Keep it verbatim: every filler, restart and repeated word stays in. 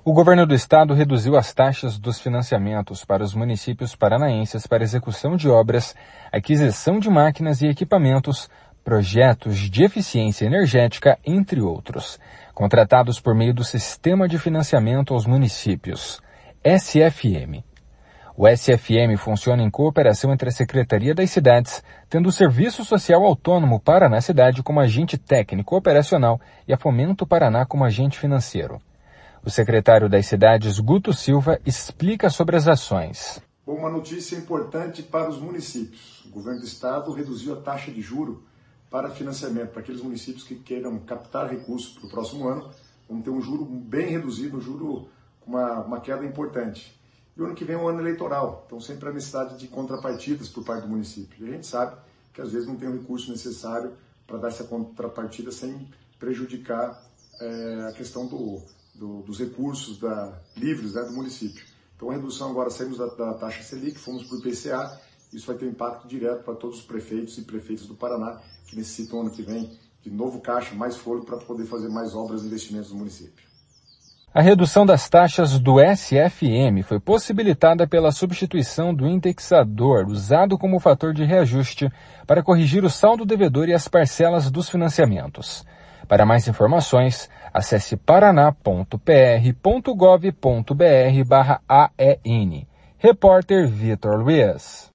O governo do estado reduziu as taxas dos financiamentos para os municípios paranaenses para execução de obras, aquisição de máquinas e equipamentos, projetos de eficiência energética, entre outros, contratados por meio do Sistema de Financiamento aos Municípios, S F M. O S F M funciona em cooperação entre a Secretaria das Cidades, tendo o Serviço Social Autônomo Paraná Cidade como agente técnico operacional e a Fomento Paraná como agente financeiro. O secretário das Cidades, Guto Silva, explica sobre as ações. Uma notícia importante para os municípios. O governo do estado reduziu a taxa de juro para financiamento para aqueles municípios que queiram captar recursos para o próximo ano. Vamos ter um juro bem reduzido, um juro com uma, uma queda importante. E o ano que vem é um ano eleitoral, então sempre há necessidade de contrapartidas por parte do município. E a gente sabe que às vezes não tem o recurso necessário para dar essa contrapartida sem prejudicar é, a questão do, do, dos recursos da, livres, né, do município. Então a redução agora, saímos da, da taxa Selic, fomos para o I P C A, isso vai ter um impacto direto para todos os prefeitos e prefeitas do Paraná, que necessitam ano que vem de novo caixa, mais fôlego para poder fazer mais obras e investimentos no município. A redução das taxas do S F M foi possibilitada pela substituição do indexador usado como fator de reajuste para corrigir o saldo devedor e as parcelas dos financiamentos. Para mais informações, acesse paraná ponto p r ponto gov ponto b r barra A E N. Repórter Vitor Luiz.